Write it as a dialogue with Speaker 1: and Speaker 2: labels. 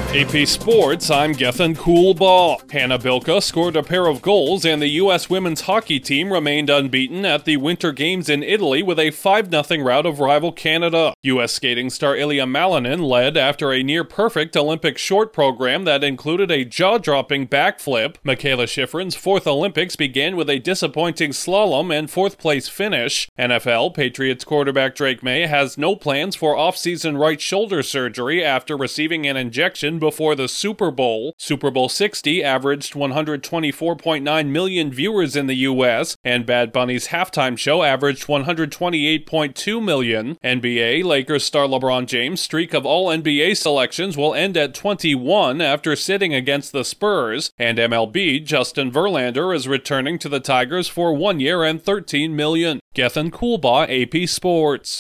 Speaker 1: AP Sports, I'm Gethin Coolbaugh. Hannah Bilka scored a pair of goals and the U.S. women's hockey team remained unbeaten at the Winter Games in Italy with a 5-0 rout of rival Canada. U.S. skating star Ilya Malinin led after a near-perfect Olympic short program that included a jaw-dropping backflip. Mikaela Shiffrin's fourth Olympics began with a disappointing slalom and fourth-place finish. NFL Patriots quarterback Drake May has no plans for off-season right shoulder surgery after receiving an injection before the Super Bowl. Super Bowl 60 averaged 124.9 million viewers in the U.S., and Bad Bunny's halftime show averaged 128.2 million. NBA Lakers star LeBron James' streak of all NBA selections will end at 21 after sitting against the Spurs, and MLB Justin Verlander is returning to the Tigers for 1 year and $13 million. Gethin Coolbaugh, AP Sports.